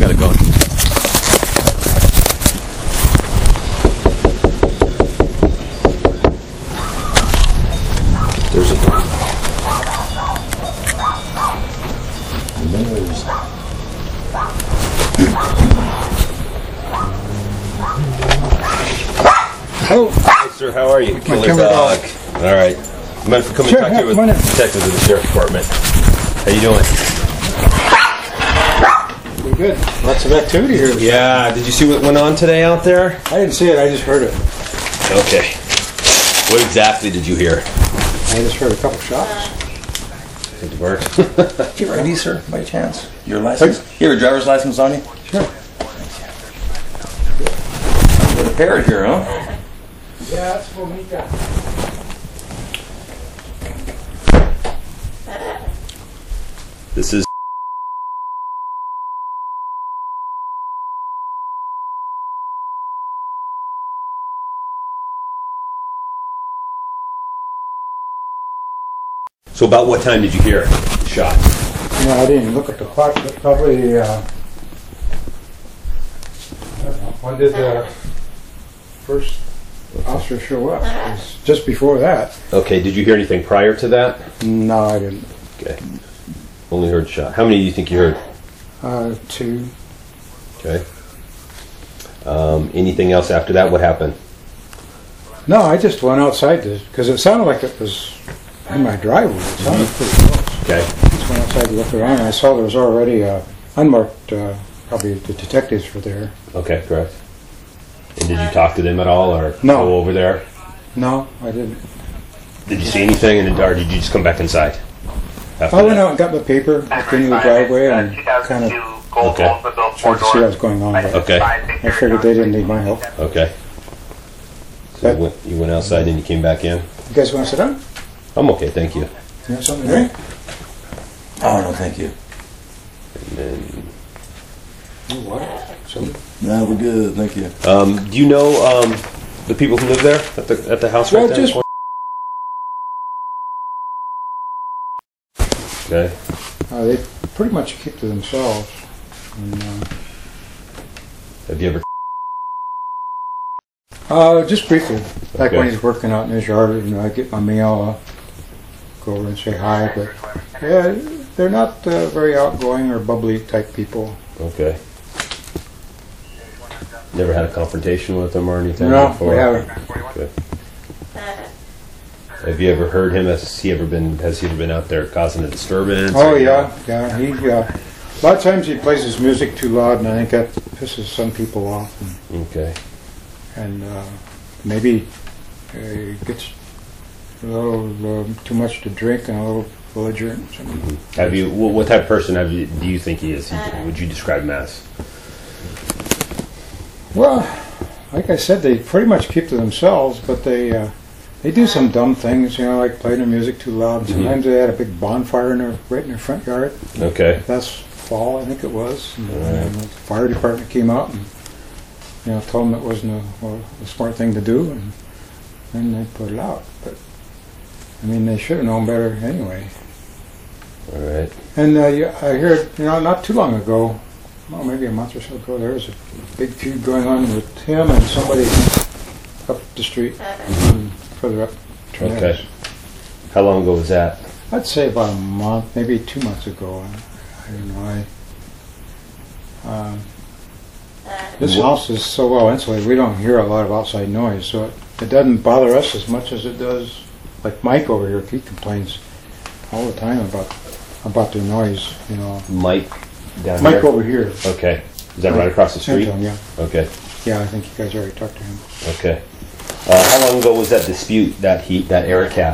got it going. There's a dog. And then there's... Oh, Hi, sir. How are you? Killer dog. All right. I'm going to come and talk to you with detectives of the sheriff department. How you doing? pretty good. Lots of activity here. Yeah. Did you see what went on today out there? I didn't see it. I just heard it. Okay. What exactly did you hear? I just heard a couple shots. Did it work? Do you have ID, sir, by chance? Your license? You have a driver's license on you? Sure. Got a parrot here, huh? Yeah, that's for me. This is... So about what time did you hear the shot? No, I didn't look at the clock, but probably, I don't know, when did the first officer show up? It was just before that. Okay, did you hear anything prior to that? No, I didn't. Okay. Only heard shot. How many do you think you heard? Two. Okay. Anything else after that? What happened? No, I just went outside because it sounded like it was in my driveway. It sounded pretty close. Okay. Just went outside to look around and I saw there was already unmarked, probably the detectives were there. Okay, correct. And did you talk to them at all or No. go over there? No, I didn't. Did you see anything or did you just come back inside? After I went that? out and got my paper, looked into the driveway, and kind of Okay. tried to see what was going on. But Okay. I figured they didn't need my help. Okay. So you went outside and you came back in? You guys want to sit down? I'm okay, thank you. You have something to drink? Oh, no, thank you. And then, What? Something? No, we're good, thank you. do you know the people who live there at the house right Well, there? just Okay. they pretty much keep to themselves. And, Have you ever? just briefly, like Okay. when he's working out in his yard, I get my mail, I'll go over and say hi. But yeah, they're not very outgoing or bubbly type people. Okay. Never had a confrontation with them or anything? No, before? we haven't. Okay. Have you ever heard him? Has he ever been out there causing a disturbance? Oh or- yeah. He a lot of times he plays his music too loud, and I think that pisses some people off. Okay. And maybe he gets a little too much to drink and a little belligerent. Or something. Have you? What type of person do you think he is? Would you describe him as? Well, like I said, they pretty much keep to themselves, but they do some dumb things, like playing their music too loud. Sometimes they had a big bonfire right in their front yard. Okay. Last fall, I think it was. And the fire department came out and told them it wasn't a smart thing to do, and then they put it out. But I mean, they should have known better anyway. All right. And I heard, not too long ago, well, maybe a month or so ago, there was a big feud going on with him and somebody up the street, further up. Okay. How long ago was that? I'd say about a month, maybe 2 months ago. I don't know. This house is so well insulated, we don't hear a lot of outside noise, so it doesn't bother us as much as it does. Like Mike over here, he complains all the time about the noise. Mike down Mike here? over here. Okay. Is that right across the street? Anton, yeah. Okay. Yeah, I think you guys already talked to him. Okay. How long ago was that dispute that Eric had?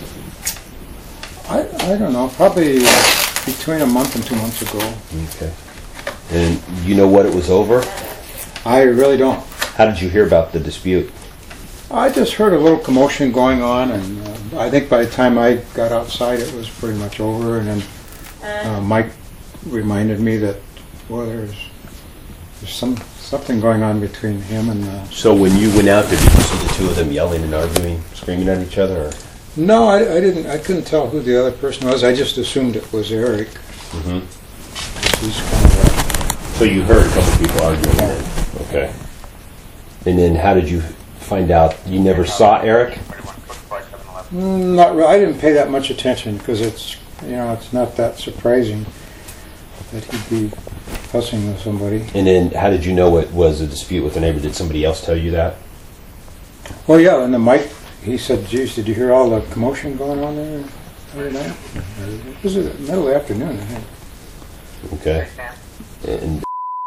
I don't know, probably between a month and 2 months ago. Okay. And you know what it was over? I really don't. How did you hear about the dispute? I just heard a little commotion going on, and I think by the time I got outside, it was pretty much over. And then Mike reminded me that, well, there's something going on between him and. So when you went out, did you see the two of them yelling and arguing, screaming at each other? Or? No, I didn't. I couldn't tell who the other person was. I just assumed it was Eric. Mm-hmm. He's kind of So you heard a couple people arguing then? Okay. And then how did you find out? You never saw Eric? Not really. I didn't pay that much attention because it's not that surprising that he'd be fussing with somebody. And then how did you know it was a dispute with the neighbor? Did somebody else tell you that? Well, yeah, and the Mike, he said, geez, did you hear all the commotion going on there the other night? It was in the middle of the afternoon, I think. Okay. And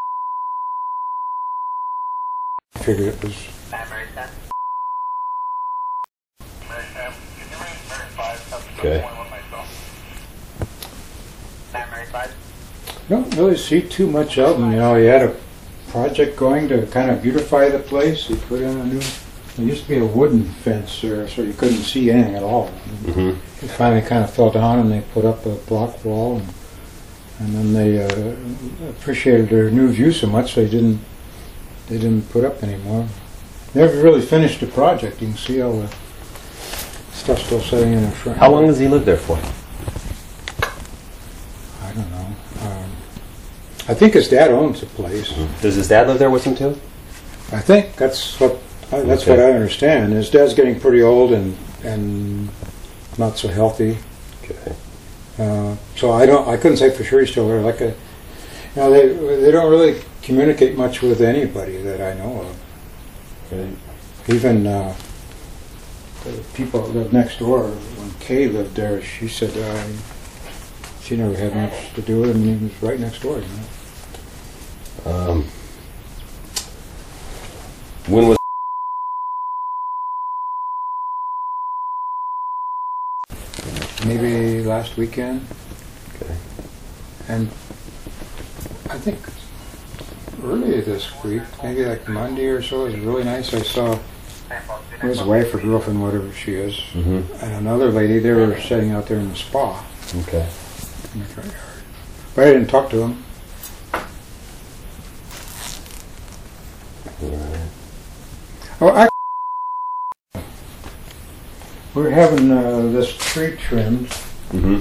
I figured it was... okay. Don't really see too much of him. He had a project going to kind of beautify the place. He put in a new... There used to be a wooden fence there, so you couldn't see anything at all. Mm-hmm. It finally kind of fell down, and they put up a block wall, and then they appreciated their new view so much they didn't put up anymore. Never really finished the project. You can see all the stuff still sitting in the front. How long does he live there for? I don't know. I think his dad owns the place. Mm-hmm. Does his dad live there with him too? I think that's what I understand. His dad's getting pretty old and not so healthy. Okay. So I couldn't say for sure he's still there. They don't really communicate much with anybody that I know of. Okay. Even the people that lived next door, when Kay lived there, she said she never had much to do with him. He was right next door. When was maybe last weekend? Okay. And I think earlier this week, maybe like Monday or so, it was really nice. I saw his wife or girlfriend, whatever she is, Mm-hmm. and another lady. They were sitting out there in the spa Okay. in the front yard. But I didn't talk to them. All right. Oh, we're having this tree trimmed, Mm-hmm.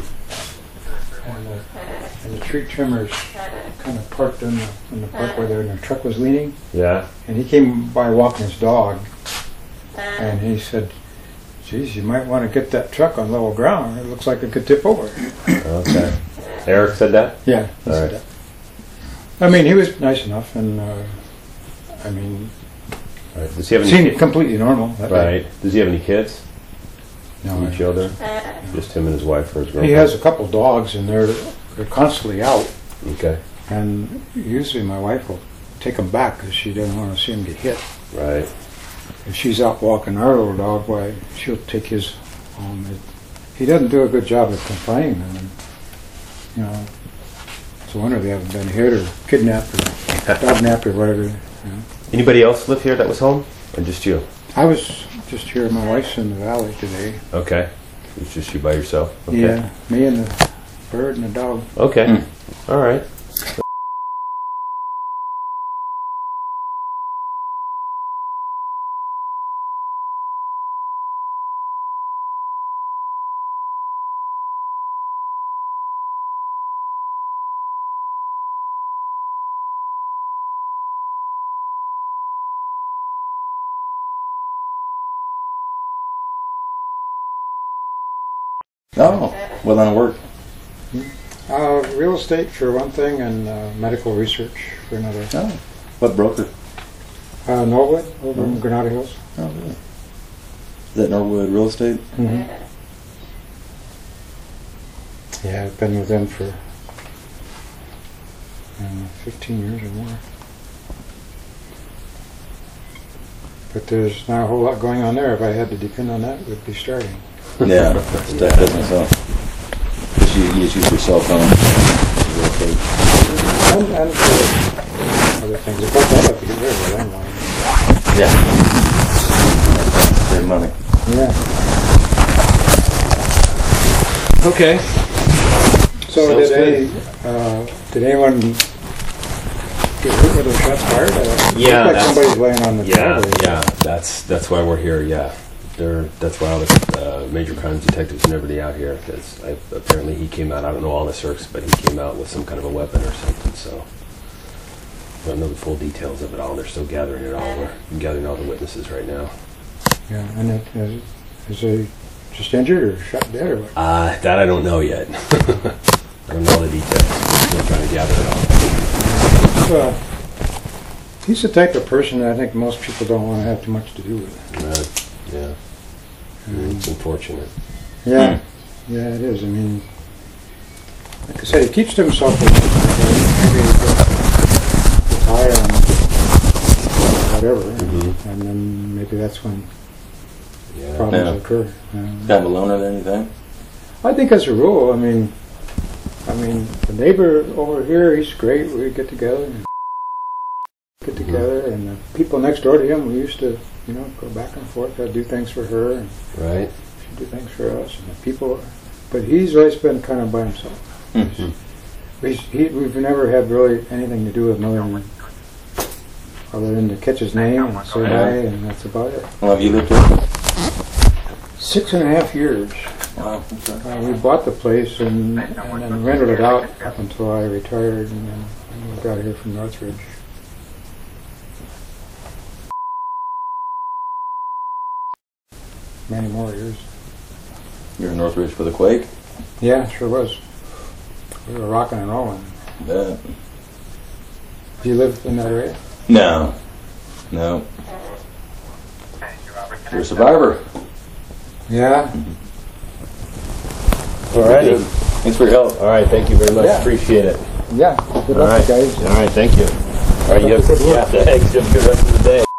and the tree trimmer's kind of parked in the parkway there, and the truck was leaning. Yeah. And he came by walking his dog, and he said, "Geez, you might want to get that truck on level ground. It looks like it could tip over." Okay. Eric said that? Yeah, he All said right. that. I mean, he was nice enough, and I mean, All right. Does he have any? seemed completely normal. that day. Right. Does he have any kids? No, Any children? Just him and his wife or his girlfriend? he has a couple dogs, and they're constantly out. Okay. And usually my wife will take them back because she doesn't want to see them get hit. Right. If she's out walking our little dog, why, she'll take his home. He doesn't do a good job of confining them. And, it's a wonder they haven't been hit or kidnapped or dog-napped or whatever. Anybody else live here that was home? Or just you? I was just here. My wife's in the valley today. Okay. It's just you by yourself? Okay. Yeah, me and the bird and the dog. Okay. All right. No. Well, then work. Real estate for one thing, and medical research for another. No. What broker? Norwood over in Granada Hills. Oh, really? Is that Norwood Real Estate? Mm-hmm. Yeah, I've been with them for 15 years or more. But there's not a whole lot going on there. If I had to depend on that, we'd be starting. Yeah, that's that business up. You just use your cell phone. And other things. In fact, I'd like to get rid of the landline. Yeah. Save money. Yeah. Okay. So Sounds did anyone get hurt with their shots fired? Yeah, Looks like somebody's laying on the driveway. Yeah. That's why we're here. Yeah. That's why all the major crimes detectives and everybody out here, because apparently he came out. I don't know all the circs, but he came out with some kind of a weapon or something. So don't know the full details of it all. They're still gathering it all. We're gathering all the witnesses right now. Yeah, and is he just injured or shot dead or what? That I don't know yet. I don't know the details. We're still trying to gather it all. He's the type of person that I think most people don't want to have too much to do with. Yeah. It's unfortunate. Yeah, yeah, it is. I mean, like I said, he keeps to himself. Maybe retire and whatever, and then maybe that's when problems occur. Kind of a loner then, you think? I think as a rule, I mean, the neighbor over here, he's great. We get together, and the people next door to him, we used to, go back and forth. I'd do things for her, and right. she'd do things for us, and the people. But he's always been kind of by himself. We've never had really anything to do with another other than to catch his name and say hi, and that's about it. How long have you lived here? 6.5 years. Wow. Okay. We bought the place and then rented it out up until I retired, and then I moved out here from Northridge. Many more years. You're in Northridge for the quake? Yeah, sure was. We were rocking and rolling. Yeah. Do you live in that area? No. You're a survivor. Yeah. All righty. Thanks for your help. All right. Thank you very much. Yeah. Appreciate it. Yeah. Good luck, guys. All right. Thank you. All right. You have, thanks. You have a good rest of the day.